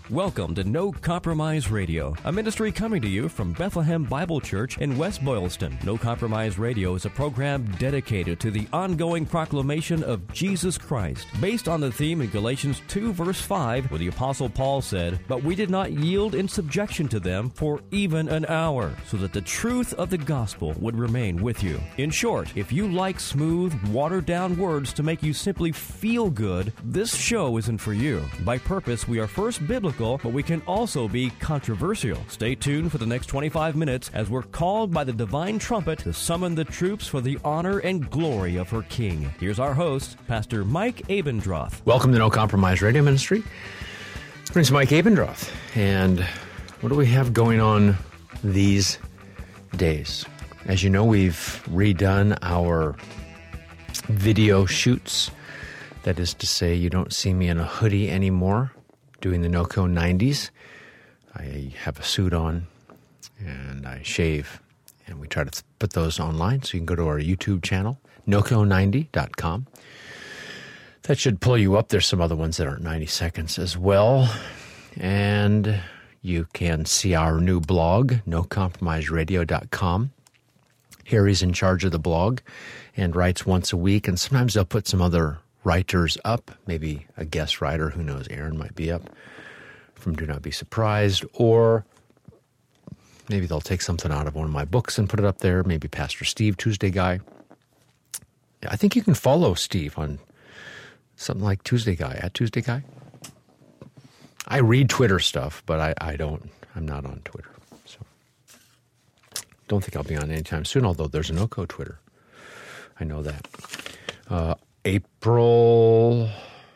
Welcome to No Compromise Radio, a ministry coming to you from Bethlehem Bible Church in West Boylston. No Compromise Radio is a program dedicated to the ongoing proclamation of Jesus Christ, based on the theme in Galatians 2, verse 5, where the Apostle Paul said, "But we did not yield in subjection to them for even an hour, so that the truth of the gospel would remain with you." In short, if you like smooth, watered-down words to make you simply feel good, this show isn't for you. By purpose, we are first biblical, but we can also be controversial. Stay tuned for the next 25 minutes as we're called by the divine trumpet to summon the troops for the honor and glory of her King. Here's our host, Pastor Mike Abendroth. Welcome to No Compromise Radio Ministry. It's Mike Abendroth. And what do we have going on these days? As you know, we've redone our video shoots. That is to say, you don't see me in a hoodie anymore doing the NOCO 90s. I have a suit on, and I shave, and we try to put those online, so you can go to our YouTube channel, NOCO90.com. That should pull you up. There's some other ones that aren't 90 seconds as well, and you can see our new blog, NoCompromiseRadio.com. Harry's in charge of the blog and writes once a week, and sometimes they'll put some other writers up, maybe a guest writer, who knows, Aaron might be up from Do Not Be Surprised, or maybe they'll take something out of one of my books and put it up there, maybe Pastor Steve, Tuesday Guy. I think you can follow Steve on something like Tuesday Guy, at Tuesday Guy. I read Twitter stuff, but I'm not on Twitter, so don't think I'll be on anytime soon, although there's an OCO Twitter. I know that. April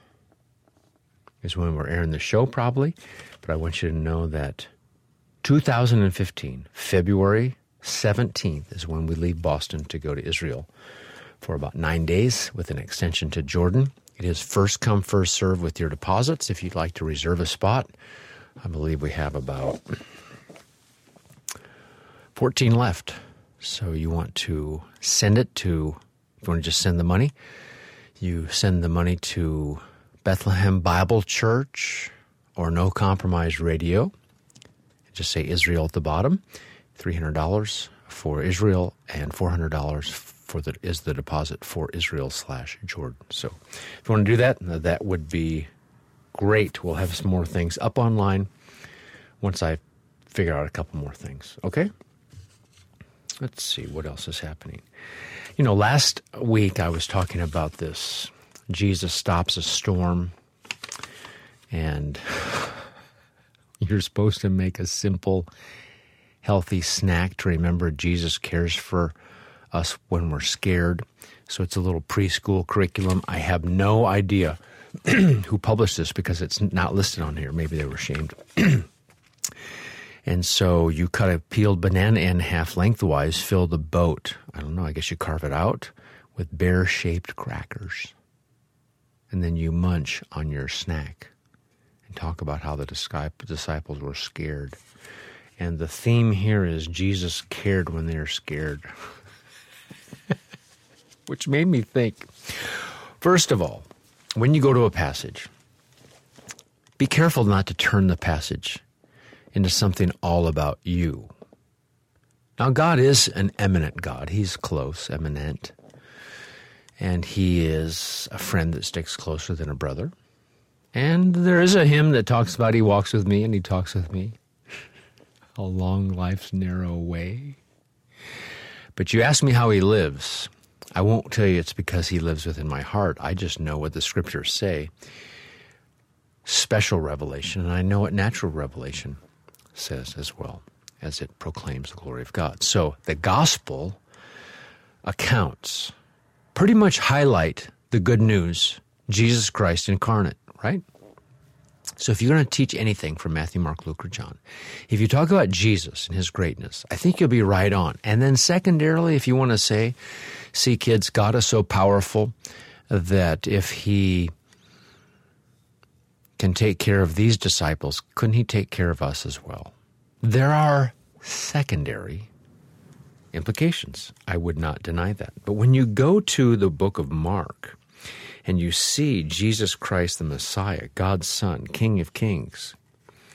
is when we're airing the show, probably. But I want you to know that 2015, February 17th, is when we leave Boston to go to Israel for about 9 days with an extension to Jordan. It is first come, first serve with your deposits. If you'd like to reserve a spot, I believe we have about 14 left. So you want to send it to, if you want to just send the money, you send the money to Bethlehem Bible Church or No Compromise Radio. Just say Israel at the bottom. $300 for Israel and $400 is the deposit for Israel/Jordan. So if you want to do that, that would be great. We'll have some more things up online once I figure out a couple more things. Okay? Let's see what else is happening. You know, last week I was talking about this. Jesus stops a storm, and you're supposed to make a simple, healthy snack to remember Jesus cares for us when we're scared. So it's a little preschool curriculum. I have no idea who published this because it's not listed on here. Maybe they were ashamed. And so you cut a peeled banana in half lengthwise, fill the boat, I don't know, I guess you carve it out, with bear-shaped crackers. And then you munch on your snack and talk about how the disciples were scared. And the theme here is Jesus cared when they were scared. Which made me think, first of all, when you go to a passage, be careful not to turn the passage into something all about you. Now, God is an eminent God. He's close, eminent. And he is a friend that sticks closer than a brother. And there is a hymn that talks about he walks with me and he talks with me along life's narrow way. But you ask me how he lives. I won't tell you it's because he lives within my heart. I just know what the scriptures say. Special revelation, and I know what natural revelation says as well, as it proclaims the glory of God. So the gospel accounts pretty much highlight the good news, Jesus Christ incarnate, right? So if you're going to teach anything from Matthew, Mark, Luke, or John, if you talk about Jesus and his greatness, I think you'll be right on. And then secondarily, if you want to say, see kids, God is so powerful that if he can take care of these disciples, couldn't he take care of us as well? There are secondary implications. I would not deny that. But when you go to the book of Mark and you see Jesus Christ the Messiah, God's Son, King of Kings,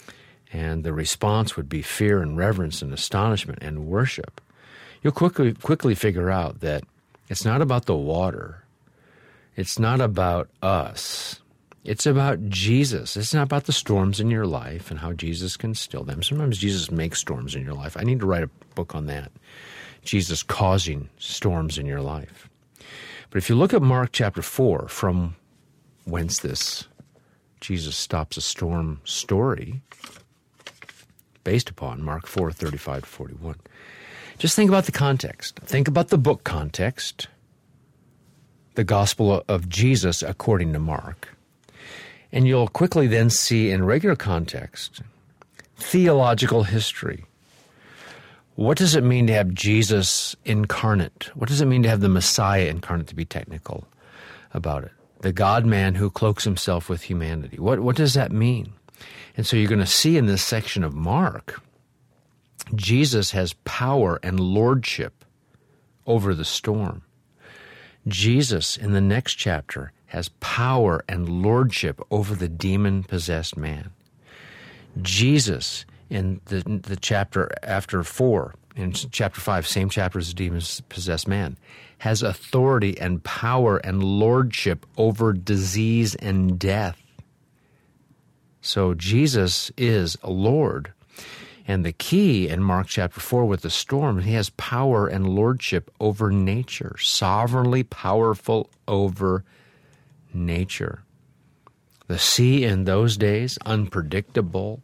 And the response would be fear and reverence and astonishment and worship. You'll quickly figure out that it's not about the water. It's not about us. It's about Jesus. It's not about the storms in your life and how Jesus can still them. Sometimes Jesus makes storms in your life. I need to write a book on that. Jesus causing storms in your life. But if you look at Mark chapter 4, from whence this Jesus stops a storm story, based upon Mark 4, 35 to 41. Just think about the context. Think about the book context, the gospel of Jesus according to Mark. And you'll quickly then see in regular context, theological history. What does it mean to have Jesus incarnate? What does it mean to have the Messiah incarnate, to be technical about it? The God-man who cloaks himself with humanity. What does that mean? And so you're going to see in this section of Mark, Jesus has power and lordship over the storm. Jesus, in the next chapter, has power and lordship over the demon-possessed man. Jesus, in the chapter after 4, in chapter 5, same chapter as the demon-possessed man, has authority and power and lordship over disease and death. So Jesus is a Lord. And the key in Mark chapter 4 with the storm, he has power and lordship over nature, sovereignly powerful over nature. The sea in those days, unpredictable,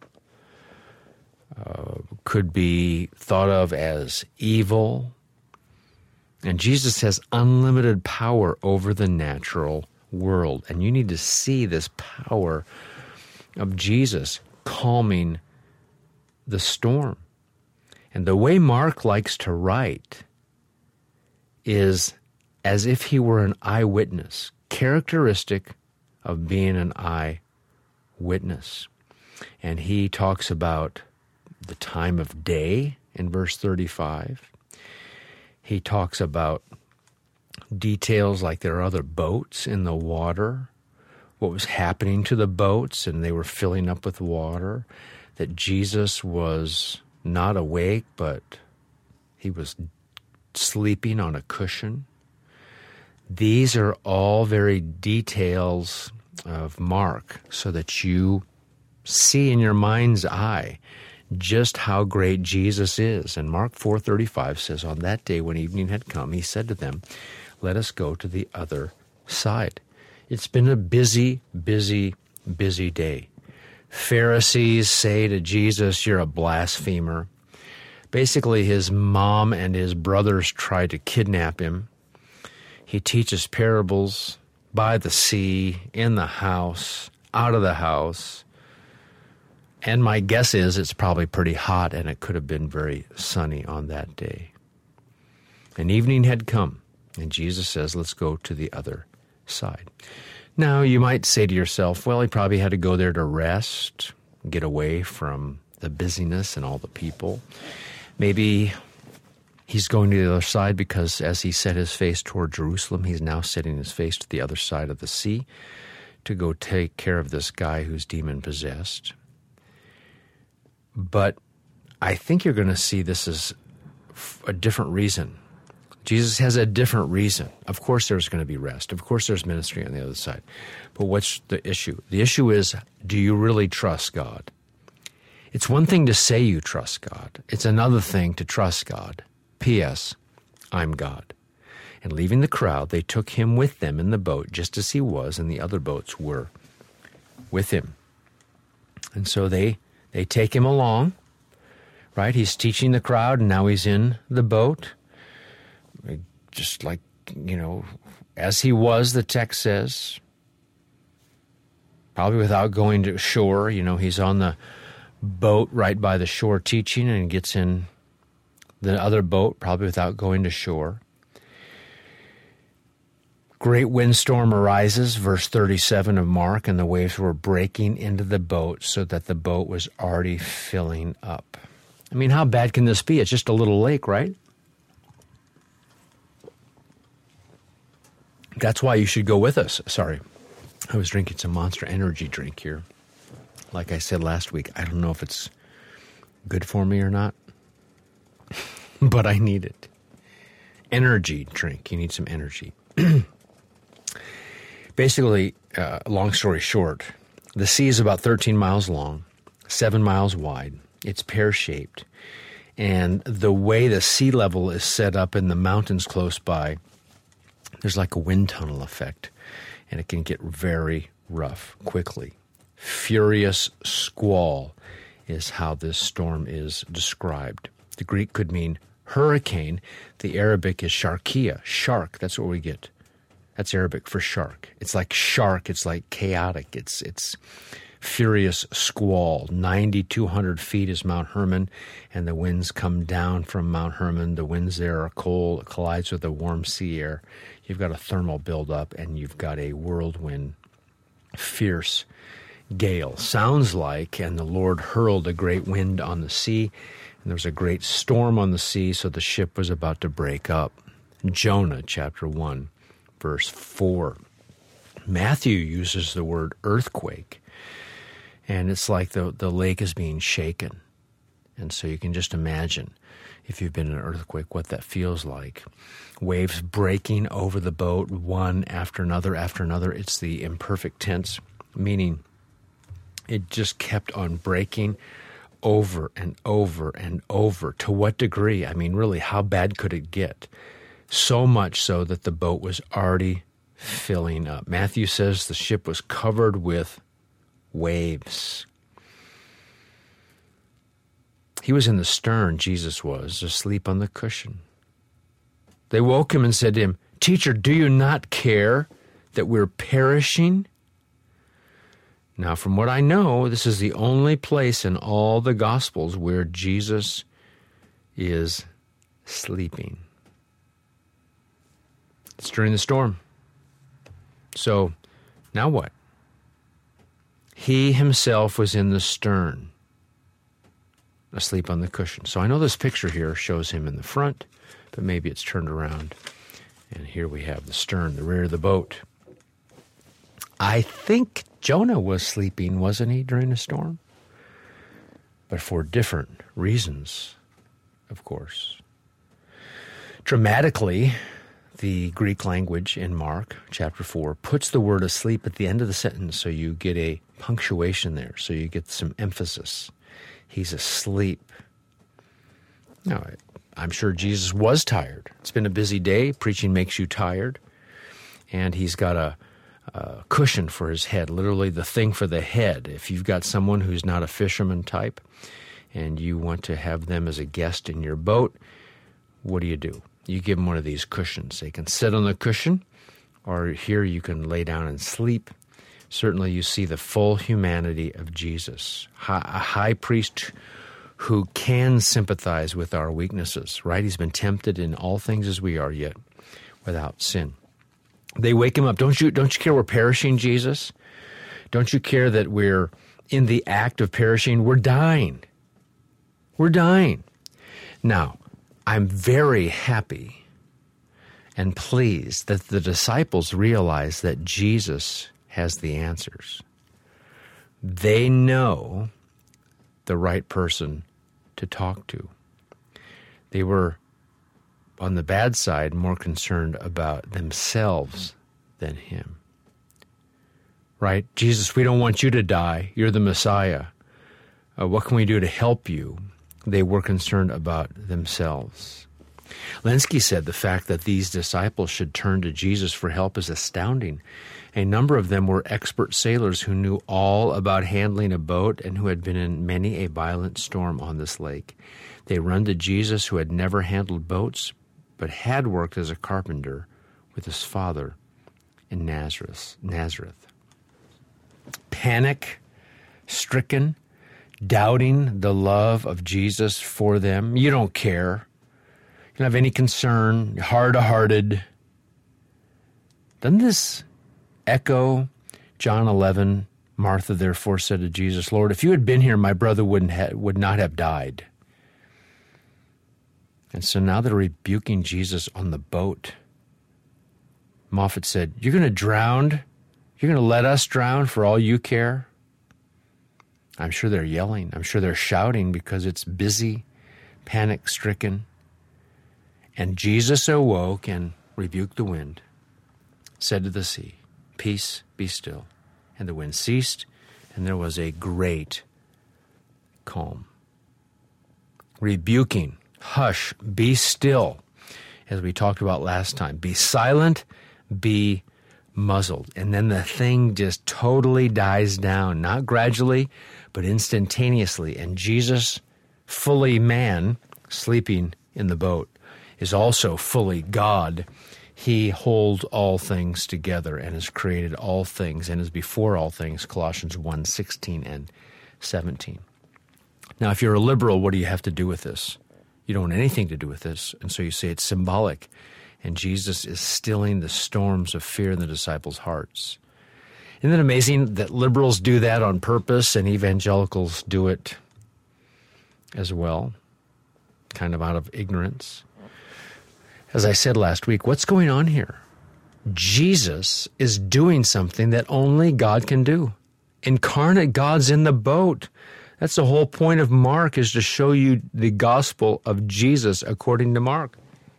could be thought of as evil. And Jesus has unlimited power over the natural world. And you need to see this power of Jesus calming the storm. And the way Mark likes to write is as if he were an eyewitness, characteristic of being an eyewitness. And he talks about the time of day in verse 35. He talks about details like there are other boats in the water, what was happening to the boats, and they were filling up with water, that Jesus was not awake, but he was sleeping on a cushion. These are all very details of Mark so that you see in your mind's eye just how great Jesus is. And Mark 4:35 says, on that day when evening had come, he said to them, let us go to the other side. It's been a busy, busy, busy day. Pharisees say to Jesus, you're a blasphemer. Basically, his mom and his brothers try to kidnap him. He teaches parables by the sea, in the house, out of the house. And my guess is it's probably pretty hot, and it could have been very sunny on that day. And evening had come, and Jesus says, let's go to the other side. Now, you might say to yourself, well, he probably had to go there to rest, get away from the busyness and all the people. Maybe he's going to the other side because as he set his face toward Jerusalem, he's now setting his face to the other side of the sea to go take care of this guy who's demon-possessed. But I think you're going to see this as a different reason. Jesus has a different reason. Of course there's going to be rest. Of course there's ministry on the other side. But what's the issue? The issue is, do you really trust God? It's one thing to say you trust God. It's another thing to trust God. P.S. I'm God. And leaving the crowd, they took him with them in the boat, just as he was, and the other boats were with him. And so they take him along, right? He's teaching the crowd, and now he's in the boat. Just like, as he was, the text says, probably without going to shore. He's on the boat right by the shore teaching and gets in the other boat, probably without going to shore. Great windstorm arises, verse 37 of Mark, and the waves were breaking into the boat so that the boat was already filling up. I mean, how bad can this be? It's just a little lake, right? That's why you should go with us. Sorry, I was drinking some Monster Energy drink here. like I said last week, I don't know if it's good for me or not, but I need it. Energy drink. You need some energy. Basically, long story short, the sea is about 13 miles long, 7 miles wide. It's pear-shaped. And the way the sea level is set up in the mountains close by, there's like a wind tunnel effect. And it can get very rough quickly. Furious squall is how this storm is described. The Greek could mean hurricane. The Arabic is sharkia. Shark, that's what we get. That's Arabic for shark. It's like shark. It's like chaotic. It's furious squall. 9,200 feet is Mount Hermon, and the winds come down from Mount Hermon. The winds there are cold. It collides with the warm sea air. You've got a thermal buildup, and you've got a whirlwind, fierce gale. Sounds like, and the Lord hurled a great wind on the sea, and there was a great storm on the sea, so the ship was about to break up. Jonah chapter 1. Verse 4. Matthew uses the word earthquake, and it's like the lake is being shaken. And so you can just imagine, if you've been in an earthquake, what that feels like. Waves breaking over the boat, one after another after another. It's the imperfect tense, meaning it just kept on breaking over and over and over. To what degree? I mean, really, how bad could it get? So much so that the boat was already filling up. Matthew says the ship was covered with waves. He was in the stern, Jesus was, asleep on the cushion. They woke him and said to him, "Teacher, do you not care that we're perishing?" Now, from what I know, this is the only place in all the Gospels where Jesus is sleeping. It's during the storm. So, now what? He himself was in the stern, asleep on the cushion. So I know this picture here shows him in the front, but maybe it's turned around. And here we have the stern, the rear of the boat. I think Jonah was sleeping, wasn't he, during the storm? But for different reasons, of course. Dramatically, the Greek language in Mark chapter 4 puts the word asleep at the end of the sentence, so you get a punctuation there, so you get some emphasis. He's asleep. Now, I'm sure Jesus was tired. It's been a busy day. Preaching makes you tired. And he's got a cushion for his head, literally the thing for the head. If you've got someone who's not a fisherman type and you want to have them as a guest in your boat, what do? You give them one of these cushions. They can sit on the cushion, or here you can lay down and sleep. Certainly you see the full humanity of Jesus, a high priest who can sympathize with our weaknesses, right? He's been tempted in all things as we are, yet without sin. They wake him up. Don't you care we're perishing, Jesus? Don't you care that we're in the act of perishing? We're dying. We're dying. Now, I'm very happy and pleased that the disciples realize that Jesus has the answers. They know the right person to talk to. They were, on the bad side, more concerned about themselves than him. Right? Jesus, we don't want you to die. You're the Messiah. What can we do to help you? They were concerned about themselves. Lenski said the fact that these disciples should turn to Jesus for help is astounding. A number of them were expert sailors who knew all about handling a boat and who had been in many a violent storm on this lake. They run to Jesus, who had never handled boats, but had worked as a carpenter with his father in Nazareth. Panic-stricken, doubting the love of Jesus for them. You don't care. You don't have any concern. You're hard-hearted. Doesn't this echo John 11? Martha therefore said to Jesus, "Lord, if you had been here, my brother would not have died." And so now they're rebuking Jesus on the boat. Moffat said, "You're going to drown? You're going to let us drown for all you care?" I'm sure they're yelling. I'm sure they're shouting because it's busy, panic-stricken. And Jesus awoke and rebuked the wind, said to the sea, "Peace, be still." And the wind ceased, and there was a great calm. Rebuking, hush, be still, as we talked about last time. Be silent, be muzzled. And then the thing just totally dies down, not gradually, but instantaneously. And Jesus, fully man, sleeping in the boat, is also fully God. He holds all things together and has created all things and is before all things, Colossians 1:16 and 17. Now, if you're a liberal, what do you have to do with this? You don't want anything to do with this, and so you say it's symbolic. And Jesus is stilling the storms of fear in the disciples' hearts. Isn't it amazing that liberals do that on purpose and evangelicals do it as well, kind of out of ignorance? As I said last week, what's going on here? Jesus is doing something that only God can do. Incarnate God's in the boat. That's the whole point of Mark, is to show you the gospel of Jesus according to Mark.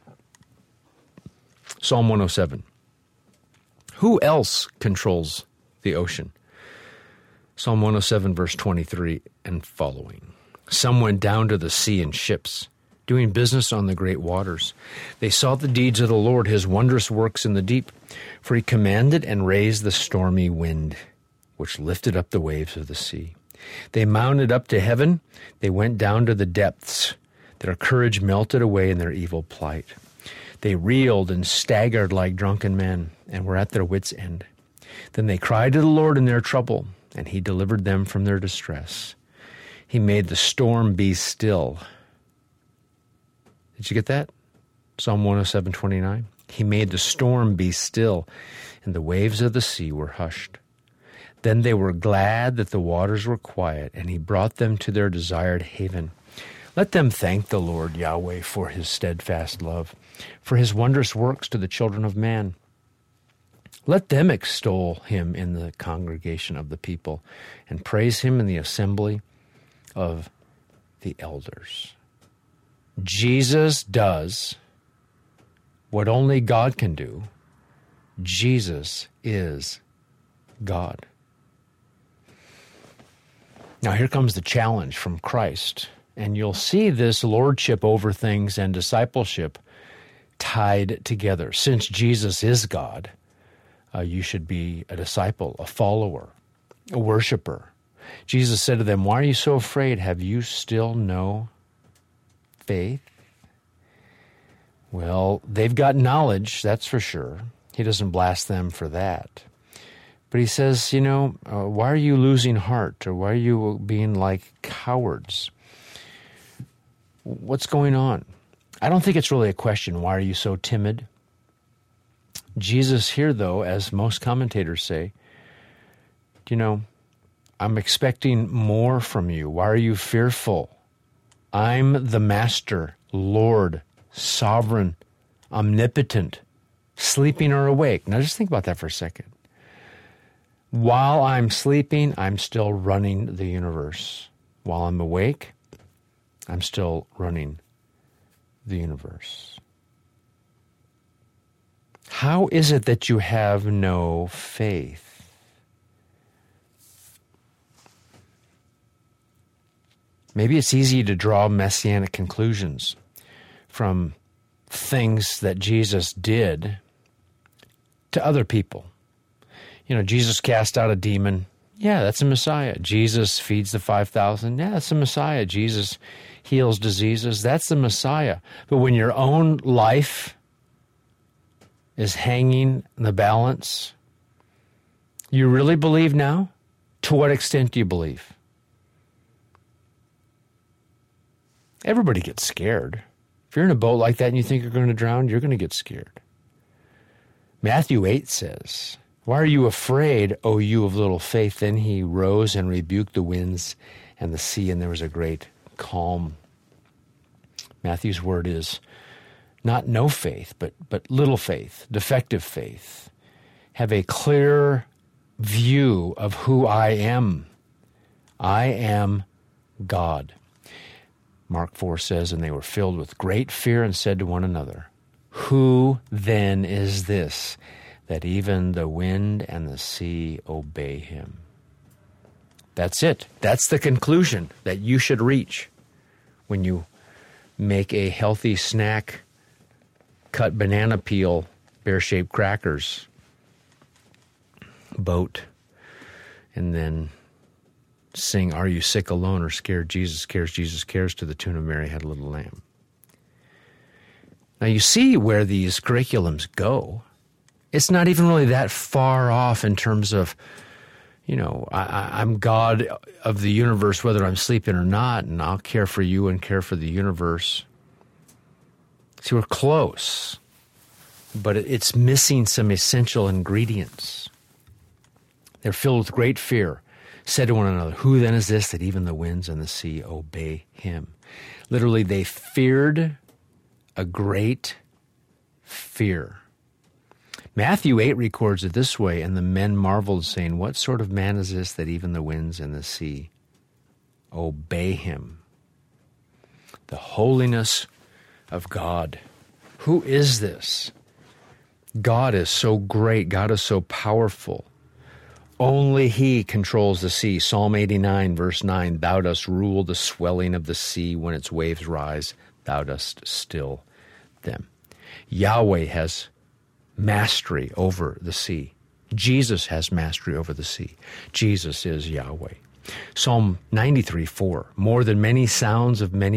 Psalm 107. Who else controls the ocean? Psalm 107, verse 23 and following. Some went down to the sea in ships, doing business on the great waters. They saw the deeds of the Lord, his wondrous works in the deep. For he commanded and raised the stormy wind, which lifted up the waves of the sea. They mounted up to heaven. They went down to the depths. Their courage melted away in their evil plight. They reeled and staggered like drunken men and were at their wits' end. Then they cried to the Lord in their trouble, and he delivered them from their distress. He made the storm be still. Did you get that? Psalm 107:29. He made the storm be still, and the waves of the sea were hushed. Then they were glad that the waters were quiet, and he brought them to their desired haven. Let them thank the Lord Yahweh for his steadfast love, for his wondrous works to the children of man. Let them extol him in the congregation of the people, and praise him in the assembly of the elders. Jesus does what only God can do. Jesus is God. Now here comes the challenge from Christ, and you'll see this lordship over things and discipleship tied together. Since Jesus is God, you should be a disciple, a follower, a worshiper. Jesus said to them, "Why are you so afraid? Have you still no faith?" Well, they've got knowledge, that's for sure. He doesn't blast them for that. But he says, why are you losing heart? Or why are you being like cowards? What's going on? I don't think it's really a question, why are you so timid? Jesus here, though, as most commentators say, I'm expecting more from you. Why are you fearful? I'm the Master, Lord, Sovereign, Omnipotent, sleeping or awake. Now just think about that for a second. While I'm sleeping, I'm still running the universe. While I'm awake, I'm still running the universe. How is it that you have no faith? Maybe it's easy to draw messianic conclusions from things that Jesus did to other people. Jesus cast out a demon. Yeah, that's a Messiah. Jesus feeds the 5,000. Yeah, that's a Messiah. Jesus heals diseases. That's the Messiah. But when your own life is hanging in the balance, you really believe now? To what extent do you believe? Everybody gets scared. If you're in a boat like that and you think you're going to drown, you're going to get scared. Matthew 8 says, "Why are you afraid, O you of little faith?" Then he rose and rebuked the winds and the sea, and there was a great calm. Matthew's word is not no faith, but little faith, defective faith. Have a clear view of who I am. I am God. Mark 4 says, and they were filled with great fear and said to one another, who then is this, that even the wind and the sea obey him? That's it. That's the conclusion that you should reach when you make a healthy snack, cut banana peel, bear-shaped crackers, boat, and then sing, Are You Sick Alone or Scared? Jesus cares to the tune of Mary Had a Little Lamb. Now you see where these curriculums go. It's not even really that far off in terms of, I'm God of the universe whether I'm sleeping or not, and I'll care for you and care for the universe. See, we're close, but it's missing some essential ingredients. They're filled with great fear, said to one another, who then is this that even the winds and the sea obey him? Literally, they feared a great fear. Matthew 8 records it this way, and the men marveled, saying, what sort of man is this that even the winds and the sea obey him? The holiness of God. Who is this? God is so great. God is so powerful. Only he controls the sea. Psalm 89, verse 9, thou dost rule the swelling of the sea. When its waves rise, thou dost still them. Yahweh has mastery over the sea. Jesus has mastery over the sea. Jesus is Yahweh. Psalm 93, 4, more than the sounds of many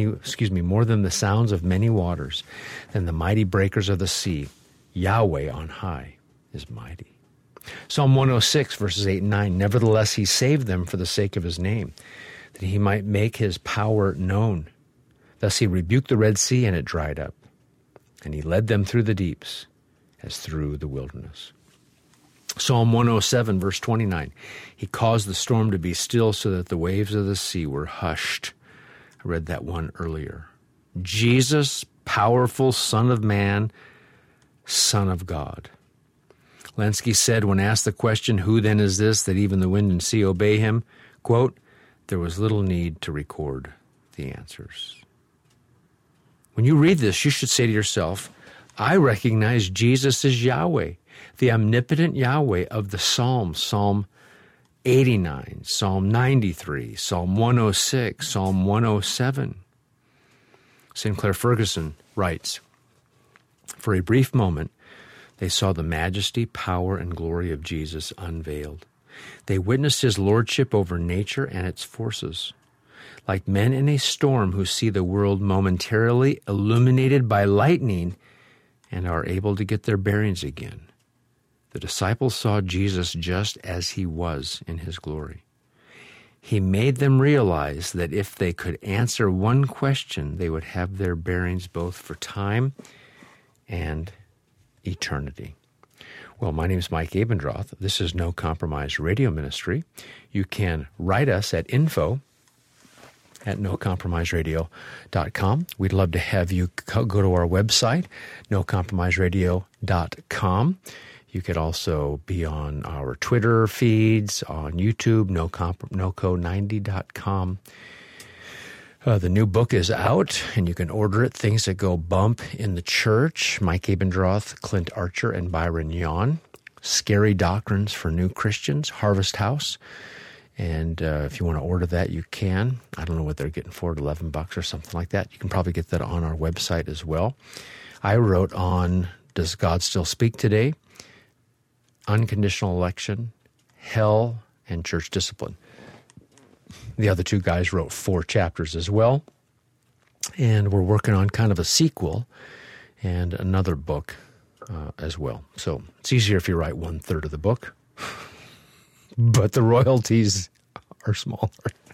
waters, than the mighty breakers of the sea, Yahweh on high is mighty. Psalm 106, verses 8 and 9, nevertheless he saved them for the sake of his name, that he might make his power known. Thus he rebuked the Red Sea, and it dried up, and he led them through the deeps as through the wilderness. Psalm 107, verse 29, he caused the storm to be still so that the waves of the sea were hushed. I read that one earlier. Jesus, powerful Son of Man, Son of God. Lenski said when asked the question, who then is this that even the wind and sea obey him? Quote, there was little need to record the answers. When you read this, you should say to yourself, I recognize Jesus as Yahweh, the omnipotent Yahweh of the Psalms, Psalm 89, Psalm 93, Psalm 106, Psalm 107. Sinclair Ferguson writes, for a brief moment, they saw the majesty, power, and glory of Jesus unveiled. They witnessed his lordship over nature and its forces. Like men in a storm who see the world momentarily illuminated by lightning and are able to get their bearings again, the disciples saw Jesus just as he was in his glory. He made them realize that if they could answer one question, they would have their bearings both for time and eternity. Well, my name is Mike Abendroth. This is No Compromise Radio Ministry. You can write us at info@nocompromiseradio.com. We'd love to have you go to our website, nocompromiseradio.com. You could also be on our Twitter feeds, on YouTube, noco90.com. The new book is out, and you can order it, Things That Go Bump in the Church. Mike Abendroth, Clint Archer, and Byron Yon. Scary Doctrines for New Christians, Harvest House. And if you want to order that, you can. I don't know what they're getting for it, $11 or something like that. You can probably get that on our website as well. I wrote on Does God Still Speak Today? Unconditional Election, Hell, and Church Discipline. The other two guys wrote 4 chapters as well. And we're working on kind of a sequel and another book as well. So it's easier if you write 1/3 of the book. But the royalties are smaller.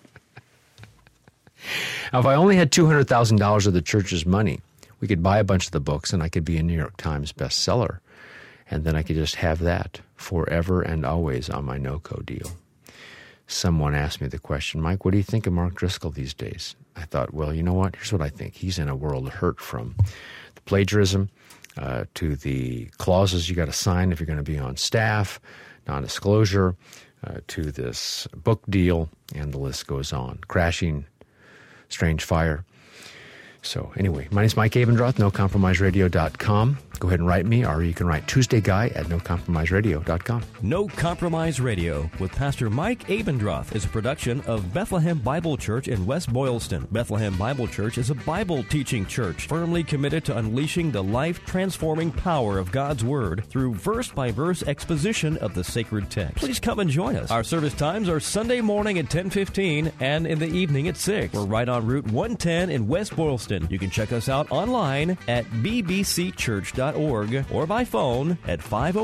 Now, if I only had $200,000 of the church's money, we could buy a bunch of the books and I could be a New York Times bestseller. And then I could just have that forever and always on my NoCo deal. Someone asked me the question, Mike, what do you think of Mark Driscoll these days? I thought, well, you know what? Here's what I think. He's in a world hurt from the plagiarism to the clauses you got to sign if you're going to be on staff, non-disclosure, to this book deal, and the list goes on. Crashing, Strange Fire. So anyway, my name is Mike Abendroth, NoCompromiseRadio.com. Go ahead and write me, or you can write TuesdayGuy at NoCompromiseRadio.com. No Compromise Radio with Pastor Mike Abendroth is a production of Bethlehem Bible Church in West Boylston. Bethlehem Bible Church is a Bible teaching church firmly committed to unleashing the life-transforming power of God's Word through verse-by-verse exposition of the sacred text. Please come and join us. Our service times are Sunday morning at 10:15 and in the evening at 6. We're right on Route 110 in West Boylston. You can check us out online at bbcchurch.org or by phone at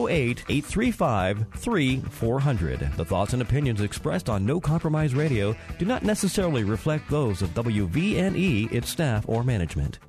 508-835-3400. The thoughts and opinions expressed on No Compromise Radio do not necessarily reflect those of WVNE, its staff, or management.